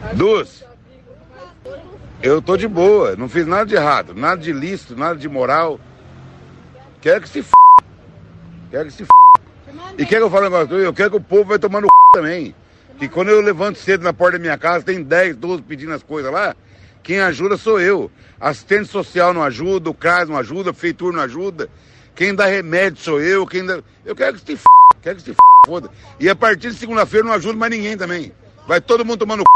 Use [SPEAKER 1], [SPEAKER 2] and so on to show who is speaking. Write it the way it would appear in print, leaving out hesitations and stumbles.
[SPEAKER 1] Dus, eu tô de boa, não fiz nada de errado, nada de ilícito, nada de moral. Quero que se f***. Quero que se f***. E quer que eu fale um negócio? Eu quero que o povo vai tomar no c*** também. Que quando eu levanto cedo na porta da minha casa, tem 10, 12 pedindo as coisas lá. Quem ajuda sou eu. Assistente social não ajuda, o CRAS não ajuda, a prefeitura não ajuda. Quem dá remédio sou eu. Eu quero que se f***. Quero que se f***, foda. E a partir de segunda-feira não ajudo mais ninguém também. Vai todo mundo tomando c***.